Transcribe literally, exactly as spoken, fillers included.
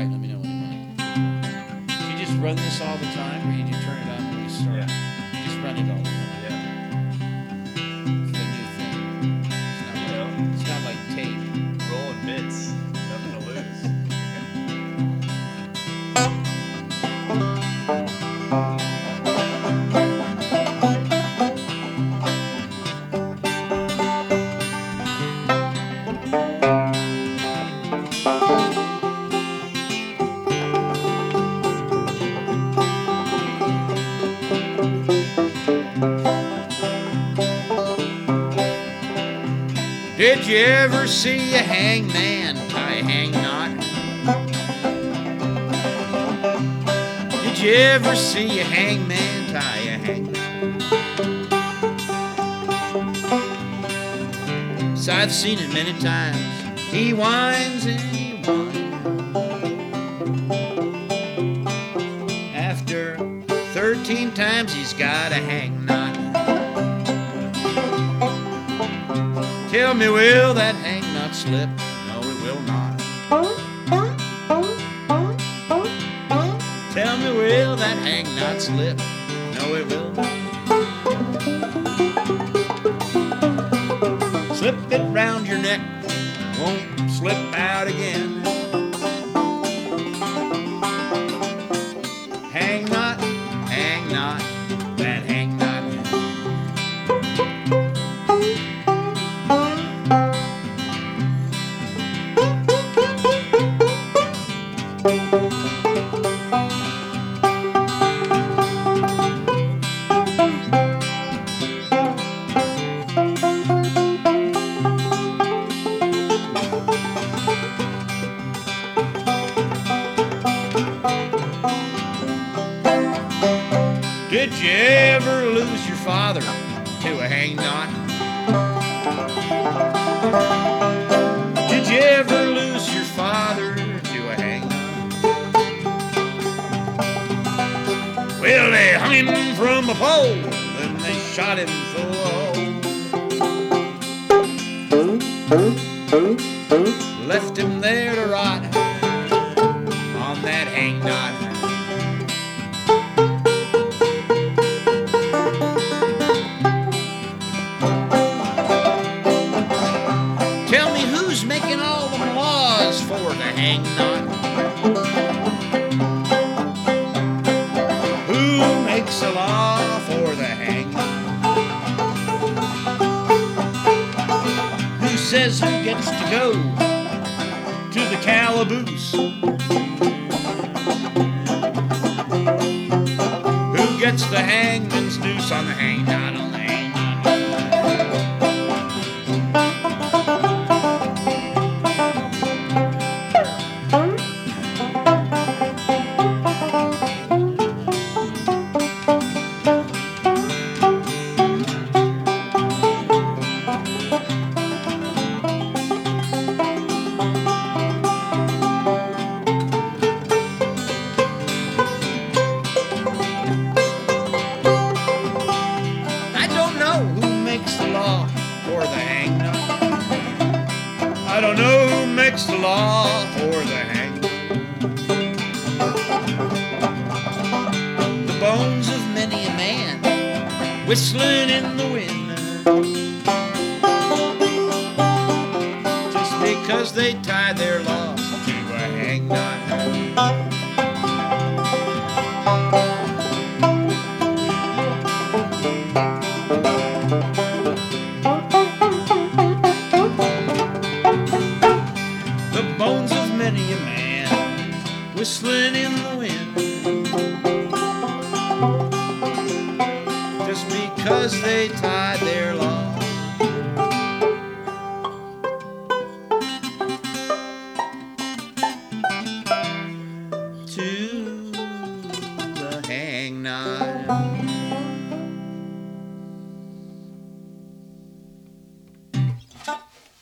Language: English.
right, let me know when you want it. Do you just run this all the time, or you do turn it on when you start? Yeah. You just run it all the time. Yeah. It's the new thing. It's not, You like, know, it's not like tape. rolling bits. Nothing to lose. Did you ever see a hangman tie a hang knot? Did you ever see a hangman tie a hang knot? So I've seen it many times. He whines and he whines. After thirteen times he's got a hang knot. Tell me, will that hang knot slip? No, it will not. Tell me, will that hang knot slip? No, it will not. Slip it round your neck, won't slip out again. Hang knot, hang knot, that hang knot. Did you ever lose your father to a hang knot? Did you ever lose your father to a hang knot? Well, they hung him from a pole, then they shot him full of holes. Left him there to rot on that hang knot. Tell me, who's making all the laws for the hang knot? Who makes a law for the hang knot? Who says who gets to go to the calaboose? Who gets the hangman's noose on the hang knot, on the hang knot? I don't know who makes the law for the hang knot. I don't know who makes the law for the hang knot. The bones of many a man whistling in the wind, just because they tie their law to a hang knot. The bones of many a man whistling in the wind, just because they tied their